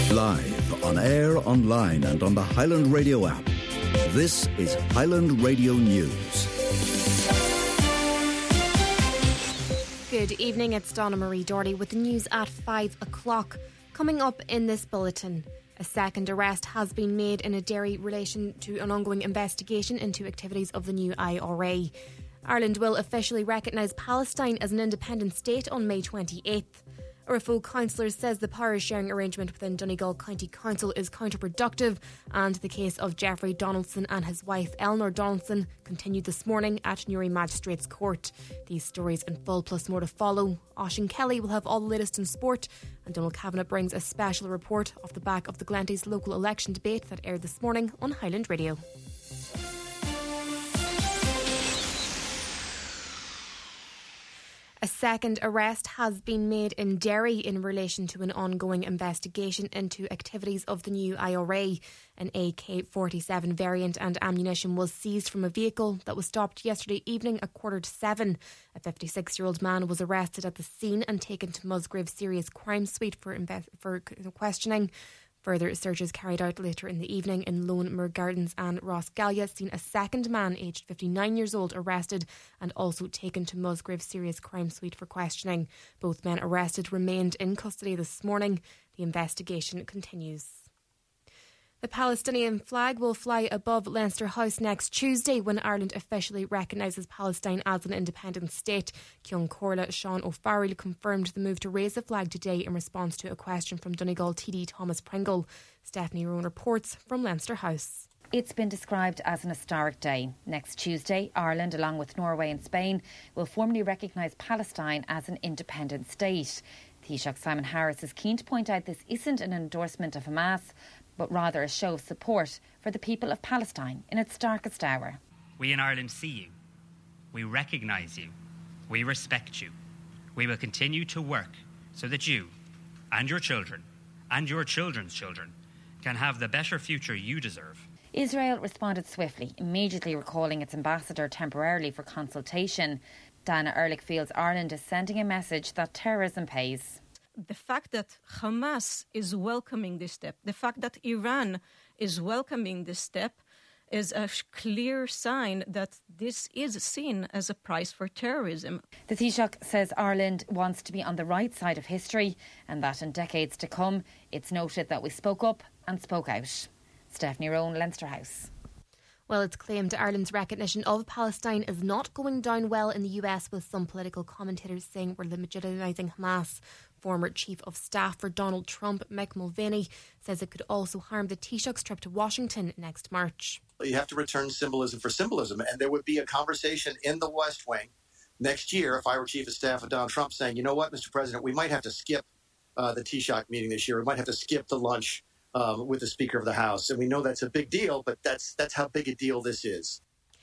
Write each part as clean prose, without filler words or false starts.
Live, on air, online and on the Highland Radio app. This is Highland Radio News. Good evening, it's Donna Marie Doherty with the news at 5 o'clock. Coming up in this bulletin, a second arrest has been made in a Derry relation to an ongoing investigation into activities of the new IRA. Ireland will officially recognise Palestine as an independent state on May 28th. RFO councillor says the power sharing arrangement within Donegal County Council is counterproductive, and the case of Jeffrey Donaldson and his wife Eleanor Donaldson continued this morning at Newry Magistrates Court. These stories in full plus more to follow. Oisín Kelly will have all the latest in sport, and Donald Kavanagh brings a special report off the back of the Glanty's local election debate that aired this morning on Highland Radio. A second arrest has been made in Derry in relation to an ongoing investigation into activities of the new IRA. An AK-47 variant and ammunition was seized from a vehicle that was stopped yesterday evening at 7:15. A 56-year-old man was arrested at the scene and taken to Musgrave Serious Crime Suite for questioning. Further searches carried out later in the evening in Lone Moor Gardens and Rossgallia seen a second man aged 59 years old arrested and also taken to Musgrave Serious Crime Suite for questioning. Both men arrested remained in custody this morning. The investigation continues. The Palestinian flag will fly above Leinster House next Tuesday when Ireland officially recognises Palestine as an independent state. Cion Corla Sean O'Farrell confirmed the move to raise the flag today in response to a question from Donegal TD Thomas Pringle. Stephanie Rowan reports from Leinster House. It's been described as an historic day. Next Tuesday, Ireland, along with Norway and Spain, will formally recognise Palestine as an independent state. Taoiseach Simon Harris is keen to point out this isn't an endorsement of Hamas, but rather a show of support for the people of Palestine in its darkest hour. We in Ireland see you. We recognise you. We respect you. We will continue to work so that you and your children and your children's children can have the better future you deserve. Israel responded swiftly, immediately recalling its ambassador temporarily for consultation. Dana Ehrlich feels Ireland is sending a message that terrorism pays. The fact that Hamas is welcoming this step, the fact that Iran is welcoming this step is a clear sign that this is seen as a price for terrorism. The Taoiseach says Ireland wants to be on the right side of history and that in decades to come it's noted that we spoke up and spoke out. Stephanie Rowan, Leinster House. Well, it's claimed Ireland's recognition of Palestine is not going down well in the US, with some political commentators saying we're legitimising Hamas. Former Chief of Staff for Donald Trump, Mick Mulvaney, says it could also harm the Taoiseach's trip to Washington next March. You have to return symbolism for symbolism, and there would be a conversation in the West Wing next year if I were Chief of Staff of Donald Trump saying, you know what, Mr. President, we might have to skip the Taoiseach meeting this year. We might have to skip the lunch with the Speaker of the House. And we know that's a big deal, but that's how big a deal this is.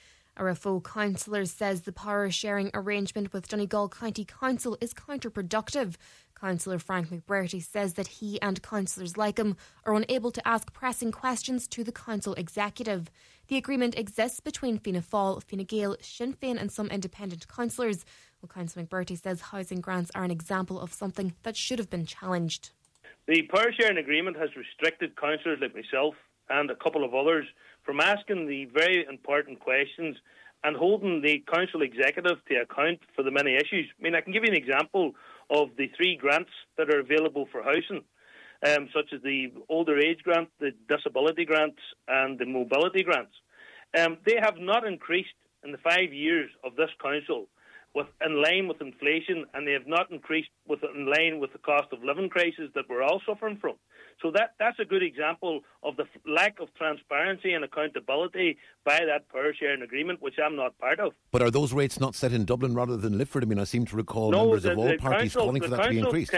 RFO councillor says the power sharing arrangement with Donegal County Council is counterproductive. Councillor Frank McBrearty says that he and councillors like him are unable to ask pressing questions to the council executive. The agreement exists between Fianna Fáil, Fine Gael, Sinn Féin and some independent councillors. Well, Councillor McBrearty says housing grants are an example of something that should have been challenged. The power sharing agreement has restricted councillors like myself and a couple of others from asking the very important questions and holding the council executive to account for the many issues. I mean, I can give you an example of the 3 grants that are available for housing, such as the older age grant, the disability grants and the mobility grants. They have not increased in the 5 years of this council in line with inflation, and they have not increased in line with the cost of living crisis that we're all suffering from. So that's a good example of the lack of transparency and accountability by that power sharing agreement, which I'm not part of. But are those rates not set in Dublin rather than Lifford? I mean, I seem to recall members of all parties calling for that to be increased.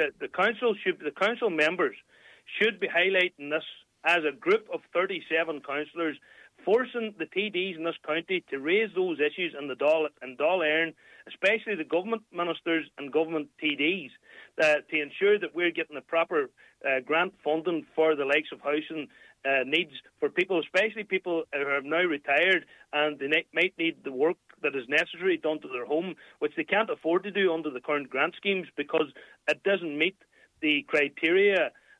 The council members should be highlighting this as a group of 37 councillors, forcing the TDs in this county to raise those issues in Dáil Éireann, especially the government ministers and government TDs, to ensure that we're getting the proper grant funding for the likes of housing needs for people, especially people who are now retired and they might need the work that is necessary done to their home, which they can't afford to do under the current grant schemes because it doesn't meet the criteria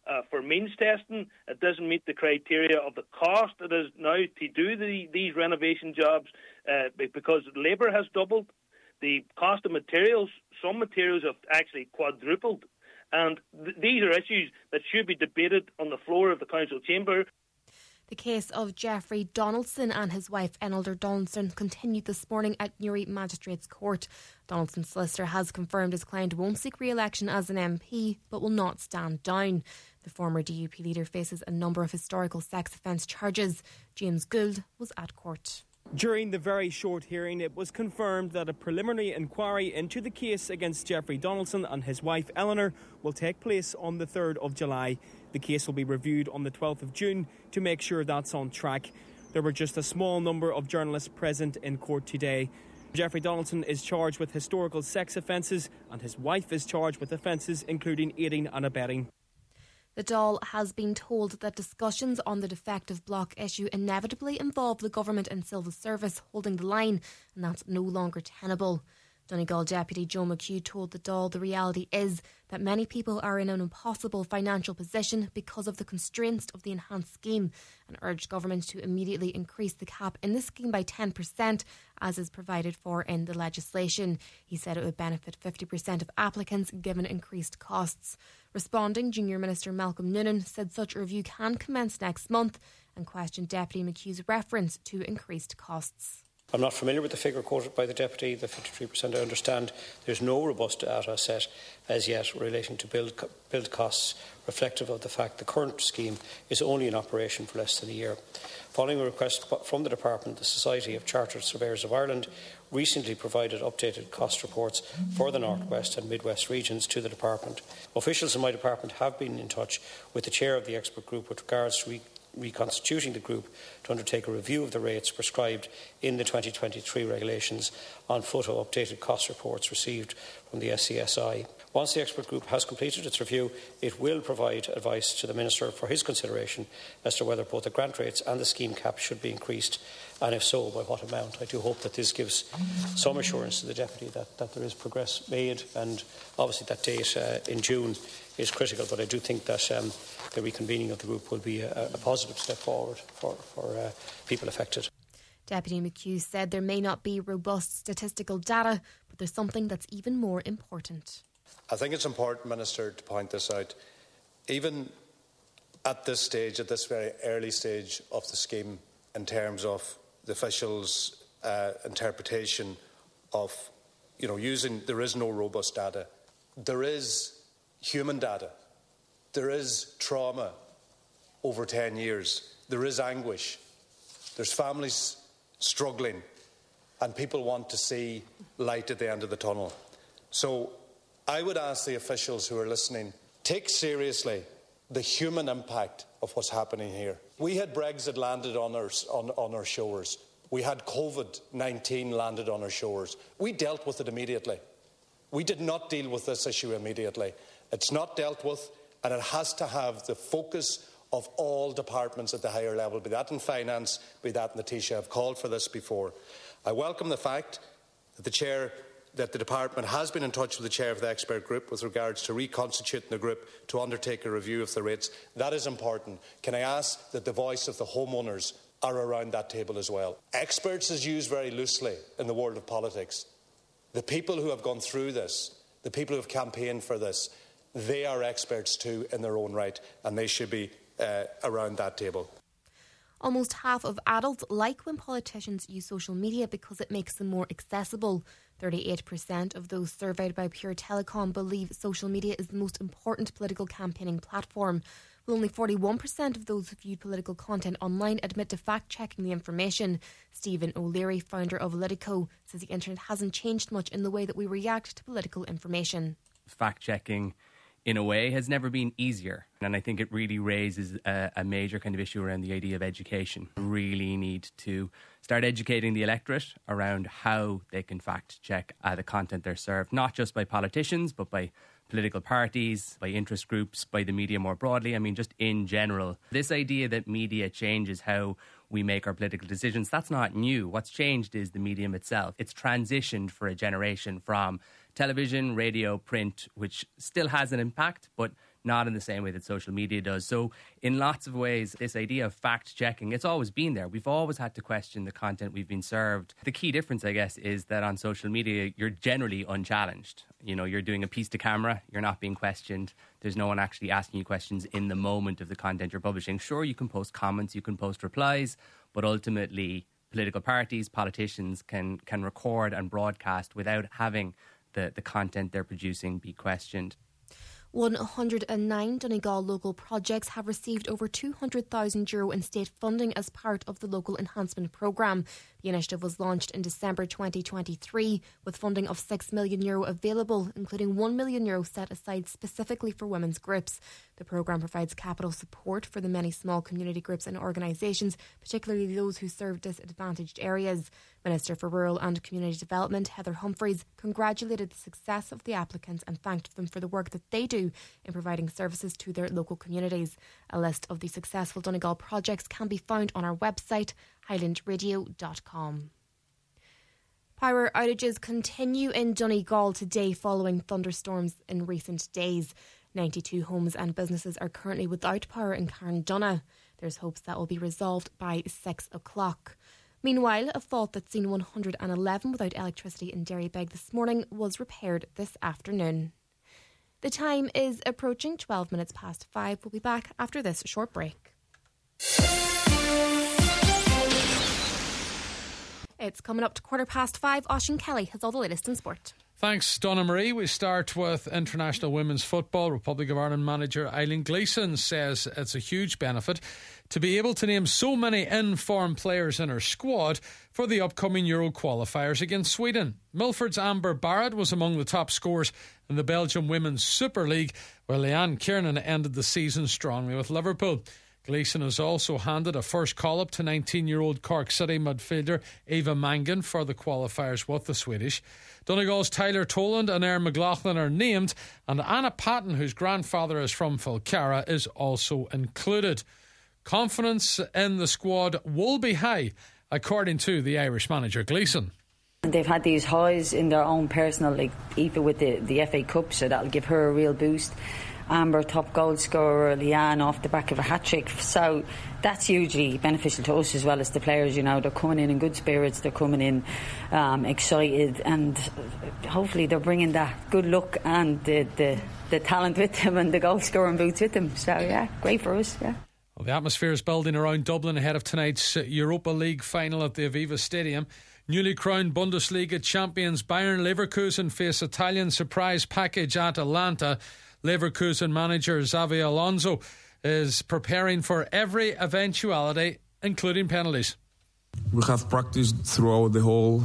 for means testing. It doesn't meet the criteria of the cost it is now to do these renovation jobs because labour has doubled. The cost of materials, some materials have actually quadrupled. And these are issues that should be debated on the floor of the council chamber. The case of Jeffrey Donaldson and his wife Enelder Donaldson continued this morning at Newry Magistrates Court. Donaldson's solicitor has confirmed his client won't seek re-election as an MP but will not stand down. The former DUP leader faces a number of historical sex offence charges. James Gould was at court. During the very short hearing, it was confirmed that a preliminary inquiry into the case against Jeffrey Donaldson and his wife Eleanor will take place on the 3rd of July. The case will be reviewed on the 12th of June to make sure that's on track. There were just a small number of journalists present in court today. Jeffrey Donaldson is charged with historical sex offences and his wife is charged with offences including aiding and abetting. The Dáil has been told that discussions on the defective block issue inevitably involve the government and civil service holding the line, and that's no longer tenable. Donegal Deputy Joe McHugh told the Dáil the reality is that many people are in an impossible financial position because of the constraints of the enhanced scheme, and urged government to immediately increase the cap in the scheme by 10%, as is provided for in the legislation. He said it would benefit 50% of applicants given increased costs. Responding, Junior Minister Malcolm Noonan said such a review can commence next month and questioned Deputy McHugh's reference to increased costs. I'm not familiar with the figure quoted by the Deputy, the 53%. I understand there's no robust data set as yet relating to build costs reflective of the fact the current scheme is only in operation for less than a year. Following a request from the Department, the Society of Chartered Surveyors of Ireland recently provided updated cost reports for the North West and Mid West regions to the Department. Officials in my department have been in touch with the chair of the expert group with regards to reconstituting the group to undertake a review of the rates prescribed in the 2023 regulations on foot of updated cost reports received from the SCSI. Once the expert group has completed its review, it will provide advice to the Minister for his consideration as to whether both the grant rates and the scheme cap should be increased, and if so, by what amount. I do hope that this gives some assurance to the Deputy that there is progress made, and obviously that date in June is critical, but I do think that the reconvening of the group will be a positive step forward for people affected. Deputy McHugh said there may not be robust statistical data, but there's something that's even more important. I think it's important, Minister, to point this out. Even at this stage, at this very early stage of the scheme, in terms of the officials' interpretation of, using, there is no robust data. There is human data. There is trauma over 10 years. There is anguish. There's families struggling, and people want to see light at the end of the tunnel. So I would ask the officials who are listening, take seriously the human impact of what's happening here. We had Brexit landed on our shores. We had COVID-19 landed on our shores. We dealt with it immediately. We did not deal with this issue immediately. It's not dealt with, and it has to have the focus of all departments at the higher level, be that in finance, be that in the Taoiseach. I've called for this before. I welcome the fact that the department has been in touch with the chair of the expert group with regards to reconstituting the group to undertake a review of the rates. That is important. Can I ask that the voice of the homeowners are around that table as well? Experts is used very loosely in the world of politics. The people who have gone through this, the people who have campaigned for this, they are experts too in their own right, and they should be around that table. Almost half of adults like when politicians use social media because it makes them more accessible. 38% of those surveyed by Pure Telecom believe social media is the most important political campaigning platform. Well, only 41% of those who view political content online admit to fact-checking the information. Stephen O'Leary, founder of Litico, says the internet hasn't changed much in the way that we react to political information. Fact-checking, in a way, has never been easier. And I think it really raises a major kind of issue around the idea of education. We really need to start educating the electorate around how they can fact-check the content they're served, not just by politicians, but by political parties, by interest groups, by the media more broadly. I mean, just in general. This idea that media changes how we make our political decisions, that's not new. What's changed is the medium itself. It's transitioned for a generation from television, radio, print, which still has an impact, but not in the same way that social media does. So in lots of ways, this idea of fact-checking, it's always been there. We've always had to question the content we've been served. The key difference, I guess, is that on social media, you're generally unchallenged. You know, you're doing a piece to camera, you're not being questioned. There's no one actually asking you questions in the moment of the content you're publishing. Sure, you can post comments, you can post replies, but ultimately political parties, politicians can record and broadcast without having the content they're producing be questioned. 109 Donegal local projects have received over €200,000 in state funding as part of the Local Enhancement Programme. The initiative was launched in December 2023 with funding of €6 million available, including €1 million set aside specifically for women's groups. The programme provides capital support for the many small community groups and organisations, particularly those who serve disadvantaged areas. Minister for Rural and Community Development, Heather Humphreys, congratulated the success of the applicants and thanked them for the work that they do in providing services to their local communities. A list of the successful Donegal projects can be found on our website, highlandradio.com. Power outages continue in Donegal today following thunderstorms in recent days. 92 homes and businesses are currently without power in Carndonagh. There's hopes that will be resolved by 6 o'clock. Meanwhile, a fault that seen 111 without electricity in Derrybeg this morning was repaired this afternoon. The time is approaching 12 minutes past 5. We'll be back after this short break. It's coming up to 5:15. Oisín Kelly has all the latest in sport. Thanks, Donna Marie. We start with international women's football. Republic of Ireland manager Eileen Gleeson says it's a huge benefit to be able to name so many in-form players in her squad for the upcoming Euro qualifiers against Sweden. Milford's Amber Barrett was among the top scorers in the Belgium Women's Super League, while Leanne Kiernan ended the season strongly with Liverpool. Gleeson has also handed a first call-up to 19-year-old Cork City midfielder Eva Mangan for the qualifiers with the Swedish. Donegal's Tyler Toland and Erin McLaughlin are named, and Anna Patton, whose grandfather is from Falcara, is also included. Confidence in the squad will be high, according to the Irish manager Gleeson. They've had these highs in their own personal, like even with the FA Cup, so that'll give her a real boost. Amber, top goal scorer, Leanne off the back of a hat-trick. So that's hugely beneficial to us as well as the players. You know, they're coming in good spirits, they're coming in excited, and hopefully they're bringing that good luck and the talent with them and the goal scoring boots with them. So yeah, great for us, yeah. Well, the atmosphere is building around Dublin ahead of tonight's Europa League final at the Aviva Stadium. Newly crowned Bundesliga champions Bayern Leverkusen face Italian surprise package Atalanta. Leverkusen manager Xavi Alonso is preparing for every eventuality, including penalties. We have practiced throughout the whole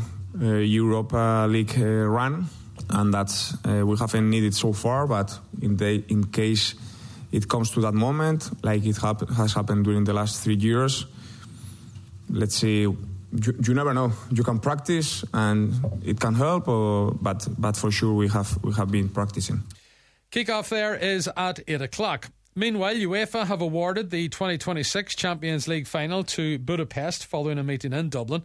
Europa League run, and that's we haven't needed so far, but in case it comes to that moment, like it has happened during the last 3 years, let's see. You never know. You can practice and it can help, but for sure we have been practicing. Kick-off there is at 8 o'clock. Meanwhile, UEFA have awarded the 2026 Champions League final to Budapest following a meeting in Dublin.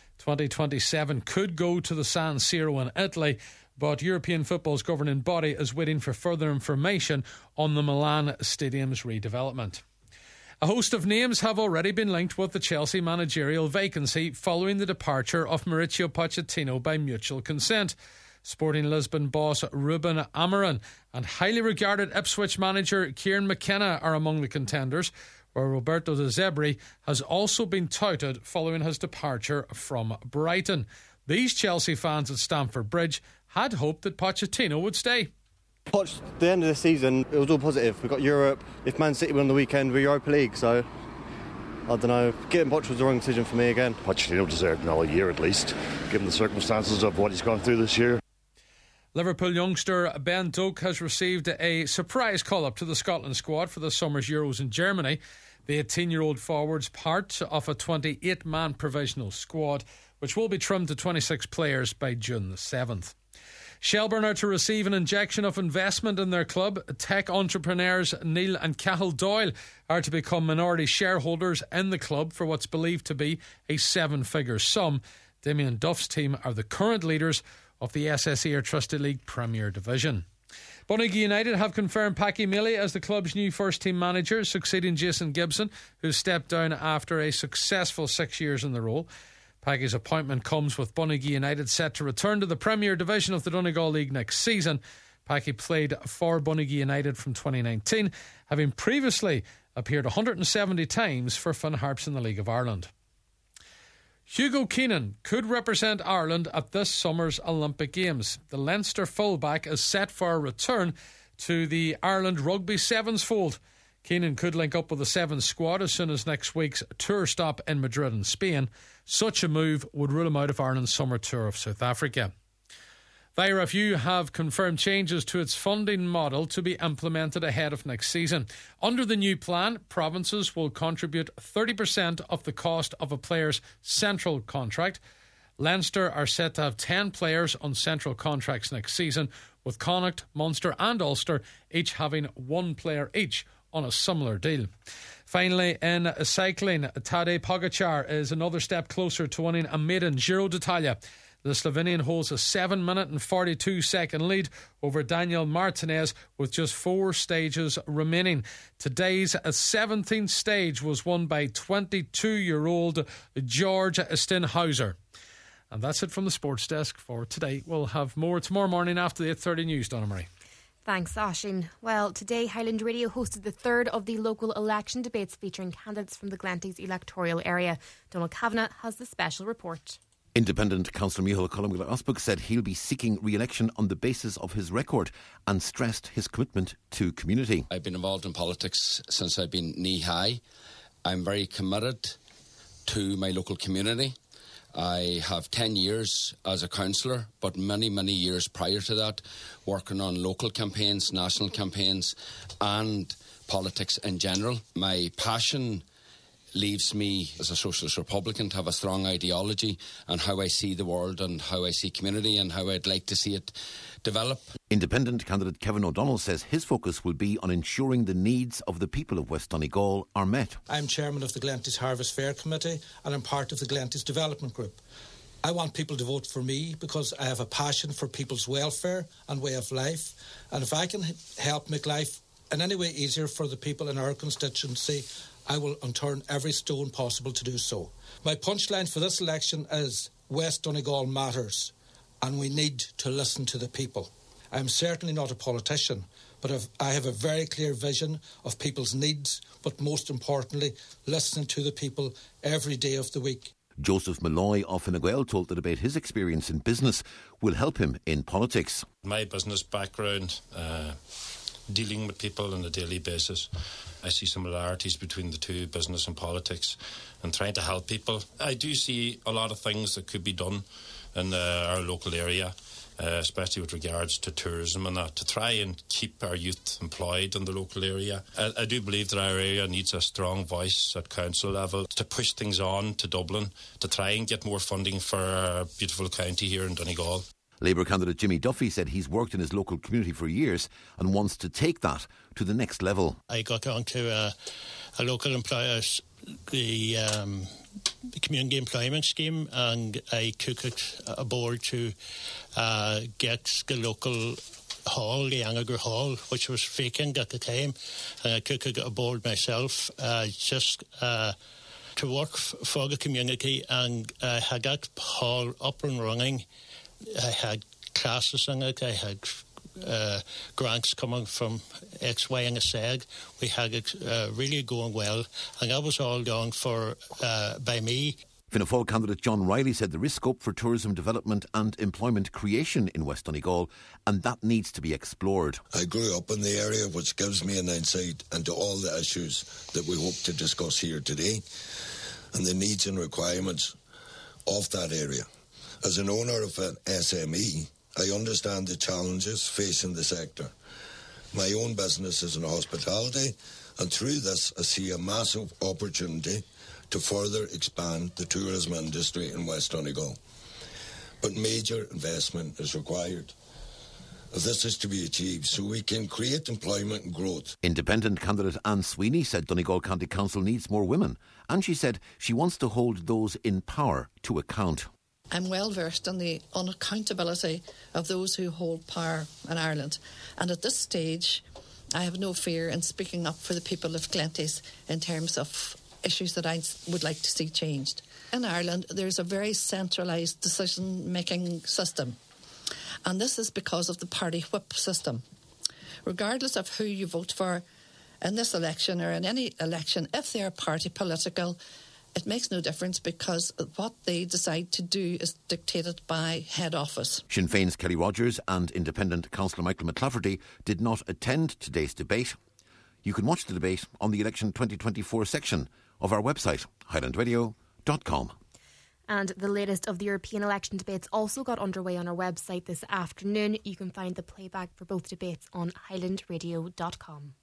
2027 could go to the San Siro in Italy, but European football's governing body is waiting for further information on the Milan Stadium's redevelopment. A host of names have already been linked with the Chelsea managerial vacancy following the departure of Mauricio Pochettino by mutual consent. Sporting Lisbon boss Ruben Amorim and highly regarded Ipswich manager Kieran McKenna are among the contenders, where Roberto De Zerbi has also been touted following his departure from Brighton. These Chelsea fans at Stamford Bridge had hoped that Pochettino would stay. Poch, the end of the season, it was all positive. We got Europe. If Man City won on the weekend, we're Europa League, so I don't know. Getting Poch was the wrong decision for me again. Pochettino deserved another year at least, given the circumstances of what he's gone through this year. Liverpool youngster Ben Doak has received a surprise call-up to the Scotland squad for the summer's Euros in Germany. The 18-year-old forward's part of a 28-man provisional squad, which will be trimmed to 26 players by June the 7th. Shelbourne are to receive an injection of investment in their club. Tech entrepreneurs Neil and Cathal Doyle are to become minority shareholders in the club for what's believed to be a 7-figure sum. Damien Duff's team are the current leaders of the SSE Trusted League Premier Division. Bunnigy United have confirmed Paddy Millie as the club's new first-team manager, succeeding Jason Gibson, who stepped down after a successful 6 years in the role. Paddy's appointment comes with Bunnigy United set to return to the Premier Division of the Donegal League next season. Paddy played for Bunnigy United from 2019, having previously appeared 170 times for Finn Harps in the League of Ireland. Hugo Keenan could represent Ireland at this summer's Olympic Games. The Leinster fullback is set for a return to the Ireland Rugby Sevens fold. Keenan could link up with the Sevens squad as soon as next week's tour stop in Madrid in Spain. Such a move would rule him out of Ireland's summer tour of South Africa. The IRFU have confirmed changes to its funding model to be implemented ahead of next season. Under the new plan, provinces will contribute 30% of the cost of a player's central contract. Leinster are set to have 10 players on central contracts next season, with Connacht, Munster and Ulster each having one player each on a similar deal. Finally, in cycling, Tadej Pogačar is another step closer to winning a maiden Giro d'Italia. The Slovenian holds a 7-minute and 42-second lead over Daniel Martinez with just 4 stages remaining. Today's 17th stage was won by 22-year-old George Stenhauser. And that's it from the sports desk for today. We'll have more tomorrow morning after the 8:30 news, Donna Marie. Thanks, Oisín. Well, today Highland Radio hosted the third of the local election debates featuring candidates from the Glanties electoral area. Donald Kavanagh has the special report. Independent councillor Micheál Cullen Osbach said he'll be seeking re-election on the basis of his record and stressed his commitment to community. I've been involved in politics since I've been knee-high. I'm very committed to my local community. I have 10 years as a councillor, but many, many years prior to that, working on local campaigns, national campaigns and politics in general. My passion leaves me as a socialist republican to have a strong ideology on how I see the world and how I see community and how I'd like to see it develop. Independent candidate Kevin O'Donnell says his focus will be on ensuring the needs of the people of West Donegal are met. I'm chairman of the Glanties Harvest Fair Committee and I'm part of the Glanties Development Group. I want people to vote for me because I have a passion for people's welfare and way of life, and if I can help make life in any way easier for the people in our constituency, I will unturned every stone possible to do so. My punchline for this election is West Donegal matters and we need to listen to the people. I am certainly not a politician, but I have a very clear vision of people's needs, but most importantly, listening to the people every day of the week. Joseph Malloy of Fine Gael told the debate his experience in business will help him in politics. My business background, dealing with people on a daily basis, I see similarities between the two, business and politics, and trying to help people. I do see a lot of things that could be done in our local area, especially with regards to tourism and that, to try and keep our youth employed in the local area. I do believe that our area needs a strong voice at council level to push things on to Dublin, to try and get more funding for our beautiful county here in Donegal. Labour candidate Jimmy Duffy said he's worked in his local community for years and wants to take that to the next level. I got onto a local employer, the community employment scheme, and I took it aboard to get the local hall, the Angager Hall, which was vacant at the time, and I took it aboard myself just to work for the community, and I had that hall up and running. I had classes in it. I had grants coming from X, Y and Z. We had it really going well, and that was all done for by me. Fianna Fáil candidate John Riley said there is scope for tourism development and employment creation in West Donegal, and that needs to be explored. I grew up in the area, which gives me an insight into all the issues that we hope to discuss here today and the needs and requirements of that area. As an owner of an SME, I understand the challenges facing the sector. My own business is in hospitality, and through this I see a massive opportunity to further expand the tourism industry in West Donegal. But major investment is required if this is to be achieved, so we can create employment and growth. Independent candidate Anne Sweeney said Donegal County Council needs more women, and she said she wants to hold those in power to account. I'm well versed in the unaccountability of those who hold power in Ireland. And at this stage, I have no fear in speaking up for the people of Glenties in terms of issues that I would like to see changed. In Ireland, there's a very centralised decision-making system. And this is because of the party whip system. Regardless of who you vote for in this election or in any election, if they're party political, it makes no difference because what they decide to do is dictated by head office. Sinn Féin's Kelly Rogers and Independent Councillor Michael McClafferty did not attend today's debate. You can watch the debate on the Election 2024 section of our website, highlandradio.com. And the latest of the European election debates also got underway on our website this afternoon. You can find the playback for both debates on highlandradio.com.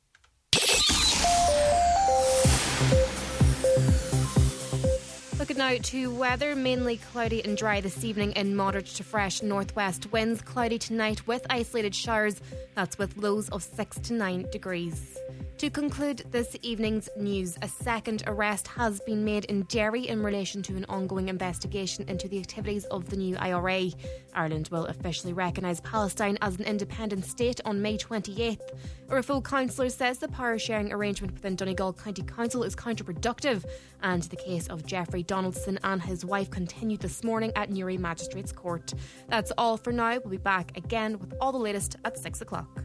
Look at now to weather. Mainly cloudy and dry this evening in moderate to fresh northwest winds. Cloudy tonight with isolated showers. That's with lows of 6 to 9 degrees. To conclude this evening's news, a second arrest has been made in Derry in relation to an ongoing investigation into the activities of the new IRA. Ireland will officially recognise Palestine as an independent state on May 28th. A Raphoe councillor says the power sharing arrangement within Donegal County Council is counterproductive, and the case of Jeffrey Donaldson and his wife continued this morning at Newry Magistrates Court. That's all for now. We'll be back again with all the latest at 6 o'clock.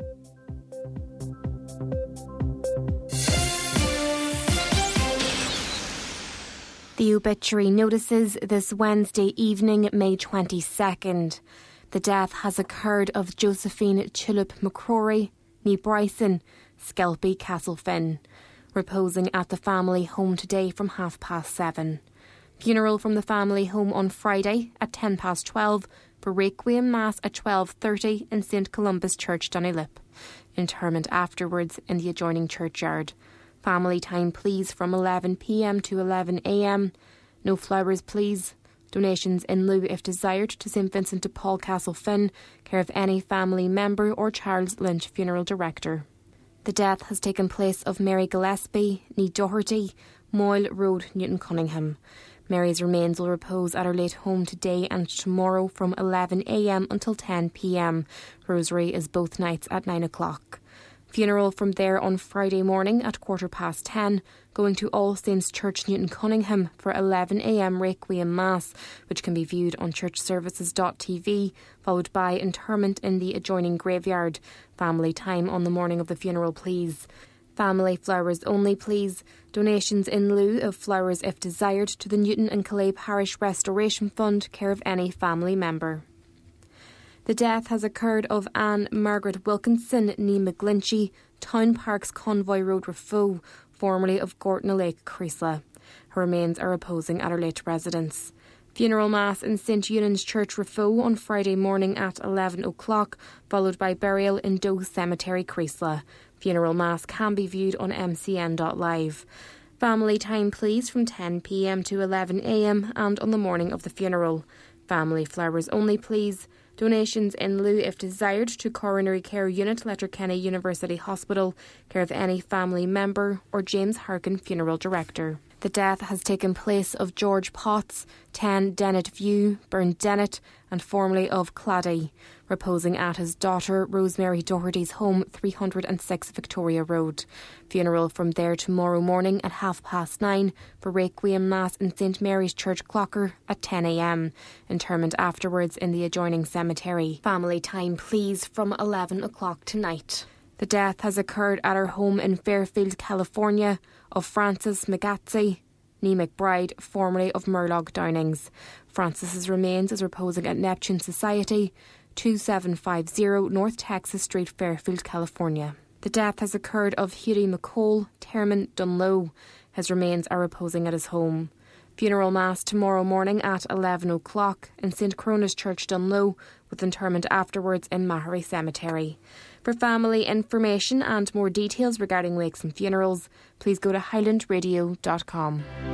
The obituary notices this Wednesday evening, May 22nd. The death has occurred of Josephine Tulip McCrory, née Bryson, Skelpie, Castlefin, reposing at the family home today from 7:30. Funeral from the family home on Friday at 12:10 for Requiem Mass at 12:30 in St Columba's Church, Donegalip. Interment afterwards in the adjoining churchyard. Family time please from 11 p.m. to 11 a.m. No flowers please. Donations in lieu if desired to St Vincent de Paul Castlefin, care of any family member or Charles Lynch funeral director. The death has taken place of Mary Gillespie, née Doherty, Moyle Road, Newton Cunningham. Mary's remains will repose at her late home today and tomorrow from 11 a.m. until 10 p.m. Rosary is both nights at 9 o'clock. Funeral from there on Friday morning at 10:15, going to All Saints Church, Newton Cunningham for 11 a.m. Requiem Mass, which can be viewed on churchservices.tv, followed by interment in the adjoining graveyard. Family time on the morning of the funeral, please. Family flowers only, please. Donations in lieu of flowers if desired to the Newton and Calais Parish Restoration Fund, care of any family member. The death has occurred of Anne Margaret Wilkinson, née McGlinchey, Town Parks Convoy Road, Raphoe, formerly of Gortna Lake, Creasla. Her remains are reposing at her late residence. Funeral Mass in St Eunan's Church, Raphoe on Friday morning at 11 o'clock, followed by burial in Doe Cemetery, Creasla. Funeral Mass can be viewed on mcn.live. Family time please from 10 p.m. to 11 a.m. and on the morning of the funeral. Family flowers only, please. Donations in lieu if desired to Coronary Care Unit, Letterkenny University Hospital, care of any family member or James Harkin Funeral Director. The death has taken place of George Potts, 10 Dennett View, Burndennett, and formerly of Claddy, reposing at his daughter Rosemary Doherty's home, 306 Victoria Road. Funeral from there tomorrow morning at 9:30 for Requiem Mass in St Mary's Church, Clocker at 10 a.m. Interment afterwards in the adjoining cemetery. Family time please from 11 o'clock tonight. The death has occurred at her home in Fairfield, California, of Frances McGatsey, née McBride, formerly of Murlock Downings. Frances's remains is reposing at Neptune Society, 2750 North Texas Street, Fairfield, California. The death has occurred of Hughie McCall, Terman Dunlow. His remains are reposing at his home. Funeral Mass tomorrow morning at 11 o'clock in St Corona's Church, Dunlow, with interment afterwards in Mahery Cemetery. For family information and more details regarding wakes and funerals, please go to highlandradio.com.